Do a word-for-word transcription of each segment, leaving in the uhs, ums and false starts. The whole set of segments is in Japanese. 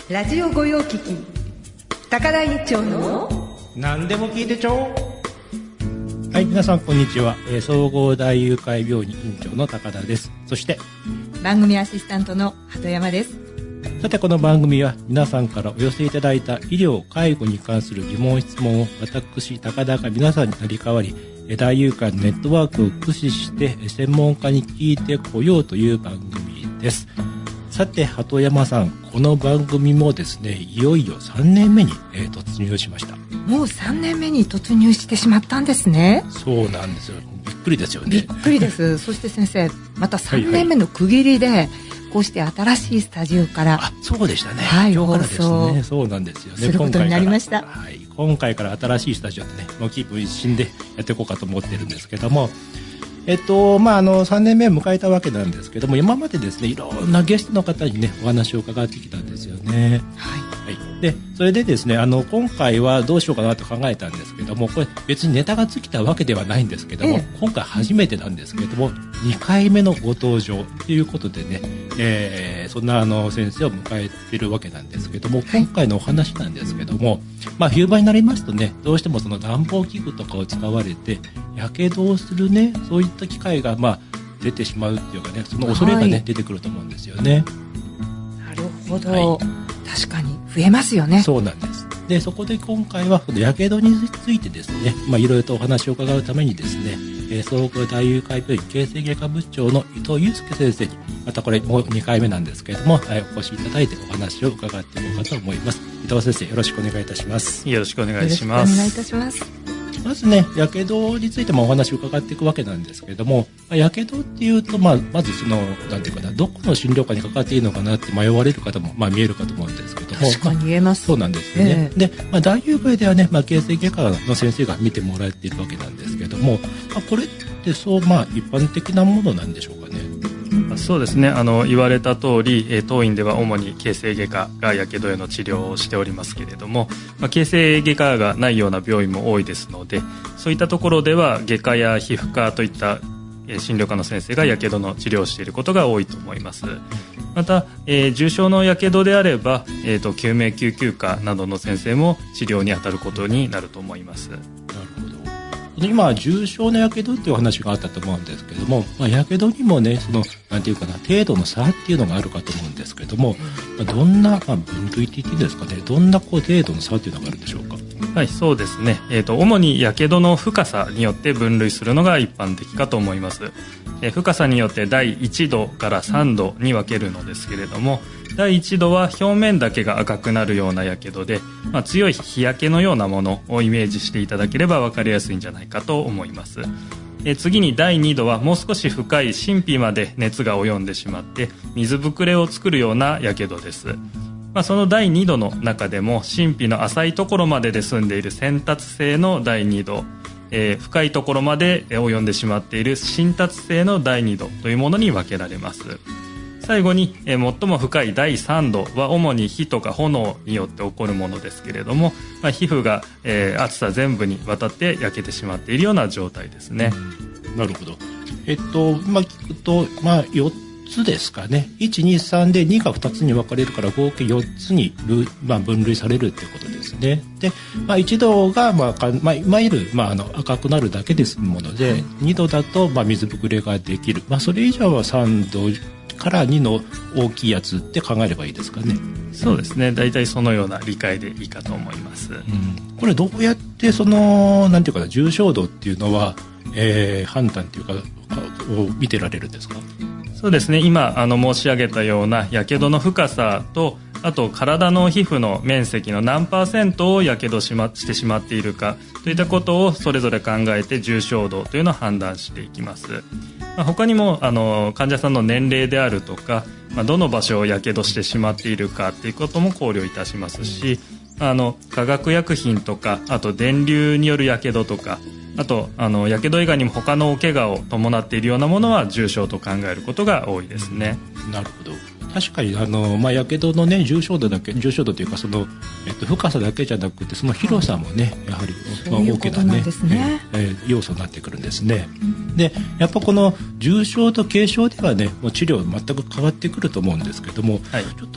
ラジオ御用聞き高田院長の何でも聞いてちょう。はい、皆さんこんにちは、えー、総合大友会病院院長の高田です。そして番組アシスタントの鳩山です。 さて、この番組は皆さんからお寄せいただいた医療介護に関する疑問質問を私高田が皆さんになり代わり、大友会のネットワークを駆使して専門家に聞いてこようという番組です。さて、鳩山さん、この番組もですね、いよいよさんねんめに、えー、突入しました。 もうさんねんめに突入してしまったんですね。 そうなんですよ。びっくりですよね。 びっくりですそして先生、またさんねんめの区切りで、はいはい、こうして新しいスタジオから、 あ、そうでしたね、 はい、 今日からですね。そうなんですよね。 することになりました。 はい、今回から新しいスタジオでね、もう気分一新でやっていこうかと思ってるんですけども、えっとまあ、あのさんねんめを迎えたわけなんですけども、今までですね、いろんなゲストの方にね、お話を伺ってきたんですよね。 はいはい、でそれでですね、あの今回はどうしようかなと考えたんですけども、これ別にネタが尽きたわけではないんですけども、ええ、今回初めてなんですけれども、にかいめのご登場ということでね、えー、そんなあの先生を迎えているわけなんですけども、はい、今回のお話なんですけども、まあ、冬場になりますとね、どうしてもその暖房器具とかを使われてやけどをするね、そういった機会がまあ出てしまうっていうかね、その恐れがね、はい、出てくると思うんですよね。 なるほど、はい、確かに増えますよね。 そうなんです。でそこで今回はやけどについてですね、まあ、いろいろとお話を伺うためにですね、えー、総合大友会病院形成外科部長の伊藤祐介先生に、またこれもうにかいめなんですけれども、えー、お越しいただいてお話を伺っていこうかと思います。伊藤先生、よろしくお願いいたします。 よろしくお願いします。 よろしくお願いいたします。 まずね、やけどについてもお話を伺っていくわけなんですけれども、やけどっていうと、まあ、まずそのなんていうかな、どこの診療科にかかっていいのかなって迷われる方も、まあ、見えるかと思うんですけども、 確かに言えます、 まあ、そうなんですよね、えー、で、まあ、大友会ではね、まあ、形成外科の先生が見てもらえているわけなんですけども、まあ、これってそう、まあ、一般的なものなんでしょうかね。 そうですね、あの言われた通り、えー、当院では主に形成外科がやけどへの治療をしておりますけれども、まあ、形成外科がないような病院も多いですので、そういったところでは外科や皮膚科といった、えー、診療科の先生がやけどの治療をしていることが多いと思います。また、えー、重症のやけどであれば、えーと、救命救急科などの先生も治療に当たることになると思います。 今重症のやけどっていう話があったと思うんですけども、まあ、やけどにもね、そのなんていうかな、程度の差っていうのがあるかと思うんですけども、まあ、どんな、まあ、分類って言っていいんですかね、どんなこう程度の差っていうのがあるんでしょうか。 はい、そうですね、えーと、主にやけどの深さによって分類するのが一般的かと思います。えー、深さによってだいいちどからさんどに分けるのですけれども、だいいちどは表面だけが赤くなるようなやけどで、まあ、強い日焼けのようなものをイメージしていただければ分かりやすいんじゃないかと思います。え次にだいにどはもう少し深い真皮まで熱が及んでしまって水ぶくれを作るようなやけどです。まあ、そのだいにどの中でも真皮の浅いところまでで済んでいる先達性のだいにど、えー、深いところまで及んでしまっている浸達性のだいにどというものに分けられます。最後に、えー、最も深いだいさんどは主に火とか炎によって起こるものですけれども、まあ、皮膚が、えー、厚さ全部にわたって焼けてしまっているような状態ですね。 なるほど。えっと今聞くと、まあ、よっつですかね。いち、に、さんでにがふたつに分かれるから合計よっつに、まあ、分類されるっていうことですね。で、まあ、いちどが、まあまあ、いわゆる、まあ、あの赤くなるだけで済むもので、にどだと、まあ、水ぶくれができる、まあ、それ以上はさんどからにの大きいやつって考えればいいですかね。 そうですね、大体そのような理解でいいかと思います。うん、 これどうやってそのなんていうかな、重症度っていうのは、えー、判断っていうかを見てられるんですか。 そうですね、今あの申し上げたようなやけどの深さと、あと体の皮膚の面積の何パーセントをやけどし、ま、してしまっているかといったことをそれぞれ考えて重症度というのを判断していきます。まあ、他にもあの患者さんの年齢であるとか、まあ、どの場所をやけどしてしまっているかということも考慮いたしますし、あの化学薬品とか、あと電流によるやけどとか、あとあのやけど以外にも他のお怪我を伴っているようなものは重症と考えることが多いですね。 なるほど。確かにあの、まあ、やけどの、ね、重症度だけ重症度というかその、えっと、深さだけじゃなくてその広さもね、やはり、まあ、大きな、ねねえー、要素になってくるんですね。でやっぱこの重症と軽症ではねもう治療全く変わってくると思うんですけども、はい、ちょっと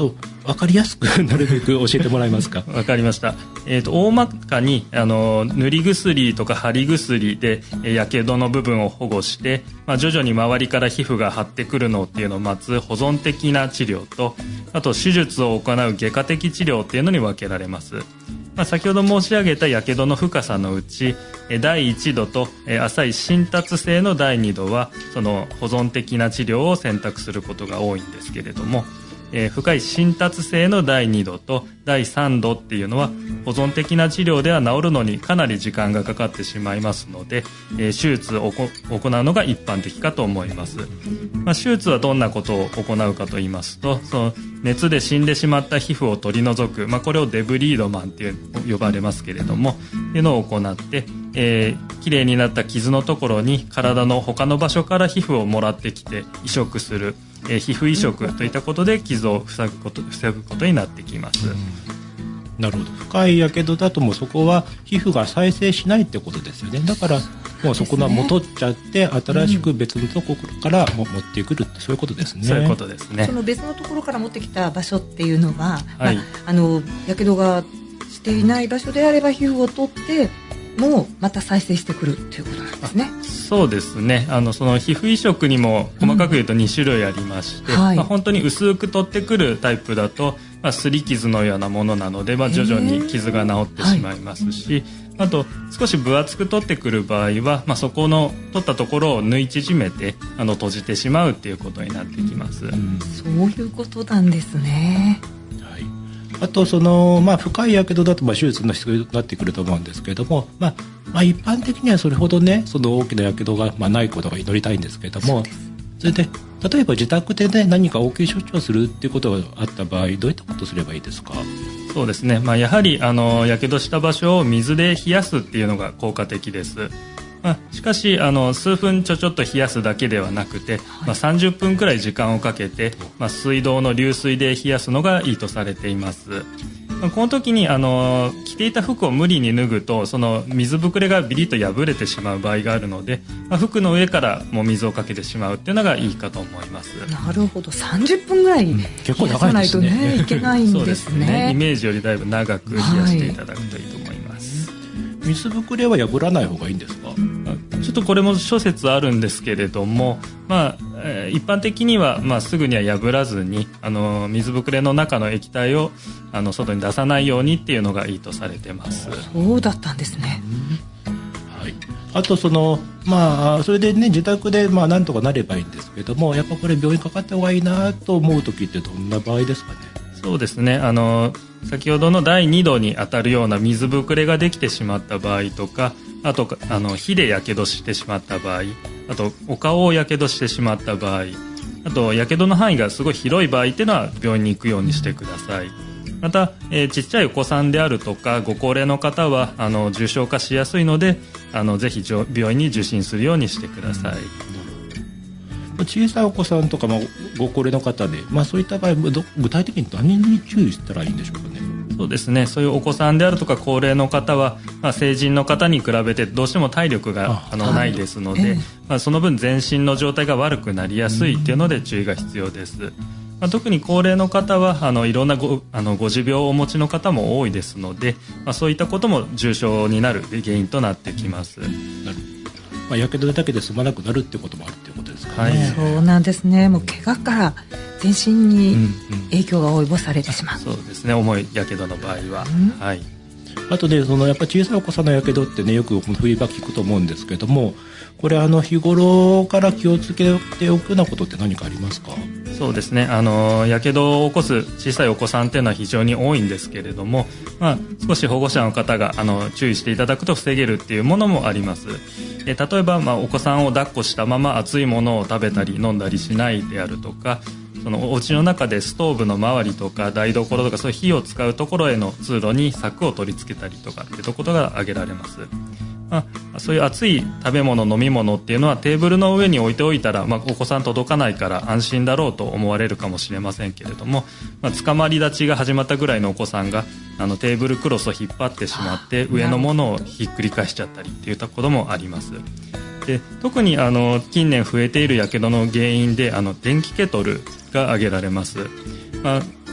分かりやすくなるべく教えてもらえますか。 わかりました。えーと、大まかにあの塗り薬とか貼り薬でやけどの部分を保護して、まあ、徐々に周りから皮膚が張ってくるのっていうのを待つ保存的な治療と、あと手術を行う外科的治療っていうのに分けられます。まあ、先ほど申し上げたやけどの深さのうちだいいちどと浅い浸達性のだいにどはその保存的な治療を選択することが多いんですけれども、えー、深い浸達性のだいにどとだいさんどっていうのは保存的な治療では治るのにかなり時間がかかってしまいますので、えー、手術を行うのが一般的かと思います。まあ、手術はどんなことを行うかと言いますと、その熱で死んでしまった皮膚を取り除く、まあ、これをデブリードマンっていう呼ばれますけれども、っていうのを行って、えー、きれいになった傷のところに体の他の場所から皮膚をもらってきて移植する、えー、皮膚移植といったことで傷を防ぐこと、防ぐことになってきます。 なるほど。深いやけどだともうそこは皮膚が再生しないってことですよね。だからもうそこが戻っちゃって、ね、新しく別のところから持ってくるって、そういうことですね。 そういうことですね。 その別のところから持ってきた場所っていうのは、 はい、 まあ、あのやけどがしていない場所であれば皮膚を取ってもまた再生してくるということなんですね。 そうですね。あのその皮膚移植にも細かく言うとに種類ありまして、うんはい、まあ、本当に薄く取ってくるタイプだと、まあ、擦り傷のようなものなので、まあ、徐々に傷が治ってしまいますし、はい、あと少し分厚く取ってくる場合は、まあ、そこの取ったところを縫い縮めてあの閉じてしまうっていうことになってきます。うん、 そういうことなんですね。 あとその、まあ、深いやけどだとまあ手術の必要になってくると思うんですけれども、まあまあ、一般的にはそれほどねその大きなやけどがまあないことが祈りたいんですけれども、 そ, それで例えば自宅で、ね、何か応急処置をするっていうことがあった場合どういったことをすればいいですか。 そうですね、まあ、やはりあのやけどした場所を水で冷やすっていうのが効果的です。まあ、しかしあの数分ちょちょっと冷やすだけではなくて、まあ、さんじゅっぷんくらい時間をかけて、まあ、水道の流水で冷やすのがいいとされています。まあ、この時にあの着ていた服を無理に脱ぐとその水ぶくれがビリッと破れてしまう場合があるので、まあ、服の上からもう水をかけてしまうっていうのがいいかと思います。 なるほど。さんじゅっぷんぐらい冷やさないとね、いけないんですね。そうですね。 イメージよりだいぶ長く冷やしていただくといいと思います。はい、 水ぶくれは破らない方がいいんですか。 ちょっとこれも諸説あるんですけれども、まあ、一般的には、まあ、すぐには破らずにあの水ぶくれの中の液体をあの外に出さないようにっていうのがいいとされてます。 そうだったんですね。 はい、あとその、まあ、それで、ね、自宅で、まあ、なんとかなればいいんですけども、やっぱこれ病院かかった方がいいなと思う時ってどんな場合ですかね。 そうですね、あの先ほどのだいにどに当たるような水ぶくれができてしまった場合とか、あとあの火でやけどしてしまった場合、あとお顔をやけどしてしまった場合、あとやけどの範囲がすごい広い場合っていうのは病院に行くようにしてください。また、えー、ちっちゃいお子さんであるとかご高齢の方はあの重症化しやすいので、あのぜひ病院に受診するようにしてください。 小さいお子さんとか、まあ、ご高齢の方で、まあ、そういった場合具体的に何に注意したらいいんでしょうかね。 そうですね、そういうお子さんであるとか高齢の方は、まあ、成人の方に比べてどうしても体力があのないですので、えーまあ、その分全身の状態が悪くなりやすいというので注意が必要です。まあ、特に高齢の方はあのいろんな ご, あのご持病をお持ちの方も多いですので、まあ、そういったことも重症になる原因となってきます。なるまあ、やけどだけで済まなくなるっていうこともあるっていうことですかね。 はい、そうなんですね。もう怪我から全身に影響が及ぼされてしまう、 うんうん、そうですね、重いやけどの場合は、うん、はい。 あとね、そのやっぱ小さいお子さんのやけどってね、よく冬場聞くと思うんですけども、これあの日頃から気をつけておくようなことって何かありますか。 そうですね、あのやけどを起こす小さいお子さんっていうのは非常に多いんですけれども、まあ、少し保護者の方があの注意していただくと防げるっていうものもあります。え例えば、まあ、お子さんを抱っこしたまま熱いものを食べたり飲んだりしないであるとか、そのお家の中でストーブの周りとか台所とかそういう火を使うところへの通路に柵を取り付けたりとかっていうことが挙げられます。まあ、そういう熱い食べ物飲み物っていうのはテーブルの上に置いておいたら、まあ、お子さん届かないから安心だろうと思われるかもしれませんけれども、まあ、捕まり立ちが始まったぐらいのお子さんがあのテーブルクロスを引っ張ってしまって上のものをひっくり返しちゃったりっていったこともあります。で特にあの近年増えているやけどの原因であの電気ケトルが挙げられます。まあ、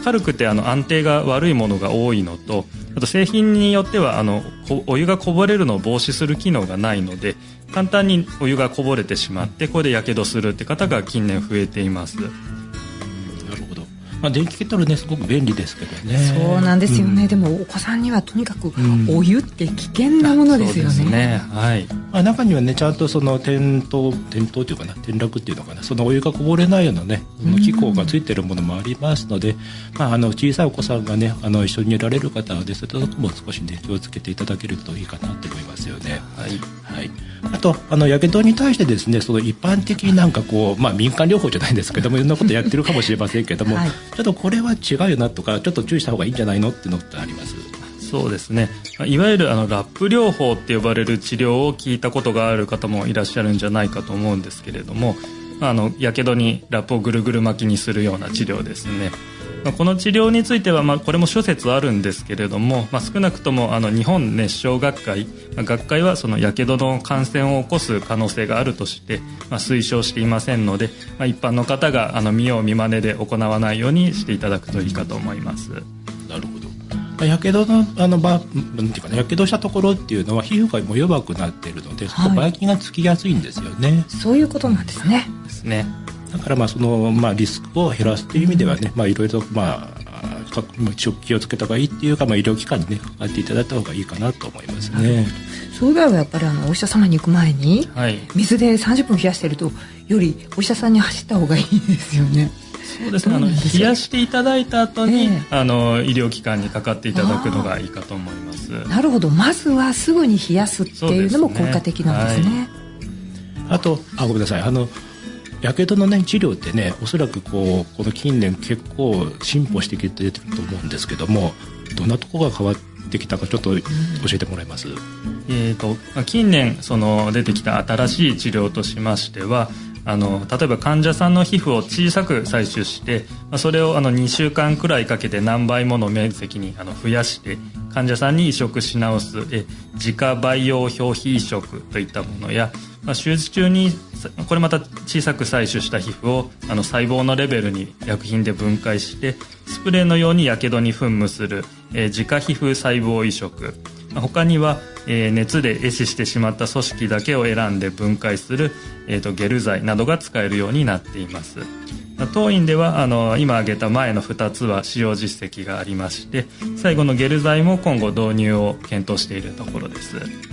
軽くてあの安定が悪いものが多いのと、あと製品によってはあのお湯がこぼれるのを防止する機能がないので、簡単にお湯がこぼれてしまってこれでやけどするって方が近年増えています。 なるほど。まあ、電気ケトルねすごく便利ですけどね。 そうなんですよね、うん、でもお子さんにはとにかくお湯って危険なものですよね、うん、そうですね、 はい。 まあ、中にはねちゃんとその転倒転倒というかな転落っていうのかな、そのお湯がこぼれないようなねその機構がついているものもありますので、うん、まあ、あの小さいお子さんがねあの一緒にいられる方はですねそういうところも少しね気をつけていただけるといいかなと思いますよね。 はい、 はい。あとあのやけどに対してですねその一般的になんかこう、まあ、民間療法じゃないんですけどもいろんなことやってるかもしれませんけども、はい、ちょっとこれは違うよなとかちょっと注意した方がいいんじゃないのっていうのってあります？ そうですね、いわゆるあのラップ療法って呼ばれる治療を聞いたことがある方もいらっしゃるんじゃないかと思うんですけれども、あのやけどにラップをぐるぐる巻きにするような治療ですね。この治療については、まあ、これも諸説あるんですけれども、まあ、少なくともあの日本熱傷学会学会はそのやけどの感染を起こす可能性があるとして、まあ、推奨していませんので、まあ、一般の方があの見よう見まねで行わないようにしていただくといいかと思います。 なるほど。やけどのあのばなんていうかね、やけどしたところっていうのは皮膚がもう弱くなっているので、はい、ばい菌がつきやすいんですよね。 そういうことなんですね。 ですね。 だからまあその、まあ、リスクを減らすという意味ではね、まあ、いろいろ、まあ、気をつけた方がいいっていうか、まあ、医療機関にねかかっていただいた方がいいかなと思いますね。 そういう場合はやっぱりあのお医者様に行く前に、はい、水でさんじゅっぷん冷やしているとよりお医者さんに走った方がいいですよね。 そうですね、あの冷やしていただいた後に、えー、あの医療機関にかかっていただくのがいいかと思います。 なるほど、まずはすぐに冷やすっていうのも効果的なんですね。はい、 あとあごめんなさい、あのやけどの、ね、治療ってねおそらくこうこの近年結構進歩してきてると思うんですけども、どんなところが変わってきたかちょっと教えてもらえます？ えーと、近年その出てきた新しい治療としましては、あの例えば患者さんの皮膚を小さく採取して、それをあのにしゅうかんくらいかけて何倍もの面積にあの増やして患者さんに移植し直すえ自家培養表皮移植といったものや、まあ、手術中にこれまた小さく採取した皮膚をあの細胞のレベルに薬品で分解してスプレーのようにやけどに噴霧するえ自家皮膚細胞移植、他には、えー、熱で壊死してしまった組織だけを選んで分解する、えー、とゲル剤などが使えるようになっています。当院ではあの今挙げた前のふたつは使用実績がありまして、最後のゲル剤も今後導入を検討しているところです。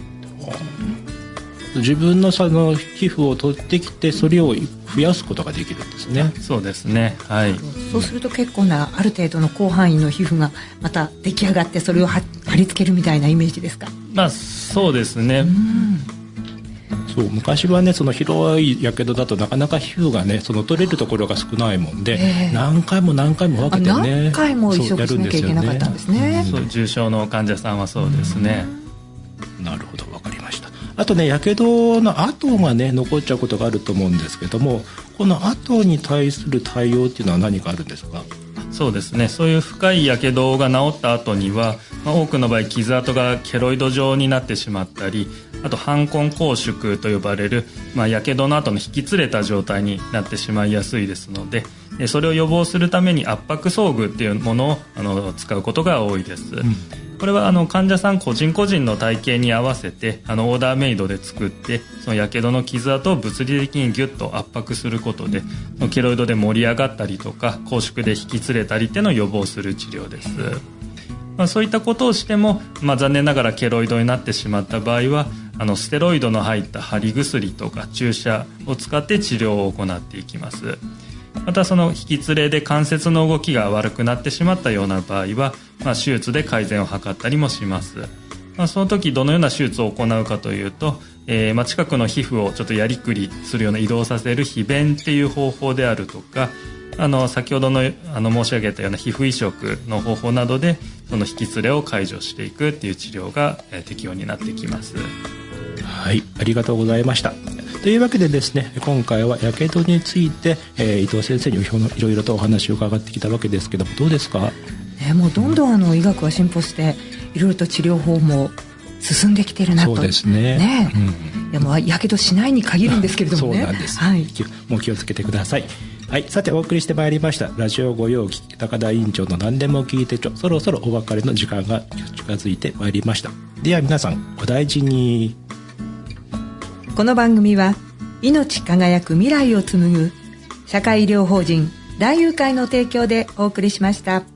自分のその皮膚を取ってきてそれを増やすことができるんですね。 そうですね、はい、 そうすると結構なある程度の広範囲の皮膚がまた出来上がってそれを貼り付けるみたいなイメージですか？ まあそうですね。うん、 そう昔はねその広いやけどだとなかなか皮膚がねその取れるところが少ないもんで、えー、何回も何回も分けてね何回も移植しなきゃいけなかったんですね。 そう重症の患者さんはそうですね。 なるほど、分かりました。あとねやけどの跡がね残っちゃうことがあると思うんですけども、この跡に対する対応っていうのは何かあるんですか？ そうですね、そういう深いやけどが治った後には、まあ、多くの場合傷跡がケロイド状になってしまったり、あと斑根拘縮と呼ばれる、まあ、やけどの後の引きつれた状態になってしまいやすいですので、それを予防するために圧迫装具っていうものをあの使うことが多いです。うん、これはあの患者さん個人個人の体型に合わせてあのオーダーメイドで作って、そのやけどの傷跡を物理的にギュッと圧迫することでケロイドで盛り上がったりとか拘縮で引きつれたりっていうのを予防する治療です。まあ、そういったことをしても、まあ、残念ながらケロイドになってしまった場合はあのステロイドの入った貼り薬とか注射を使って治療を行っていきます。またその引き連れで関節の動きが悪くなってしまったような場合は、まあ、手術で改善を図ったりもします。まあ、その時どのような手術を行うかというと、えーまあ、近くの皮膚をちょっとやりくりするような移動させる皮弁っていう方法であるとか、あの先ほど の, あの申し上げたような皮膚移植の方法などでその引き連れを解除していくっていう治療が、えー、適用になってきます。 はい、ありがとうございました。というわけでですね、今回はやけどについて、えー、伊藤先生にいろいろとお話を伺ってきたわけですけども、どうですか？ ね、もうどんどんあの医学は進歩していろいろと治療法も進んできてるなと。 そうですね。 ね、 うん、 でもやけどしないに限るんですけれどもね。 そうなんです、 はい、 もう気をつけてください。 はい、さてお送りしてまいりましたラジオ御用聞き高田委員長の何でも聞いてちょ、そろそろお別れの時間が近づいてまいりました。では皆さんお大事に。 この番組は命輝く未来を紡ぐ社会医療法人大友会の提供でお送りしました。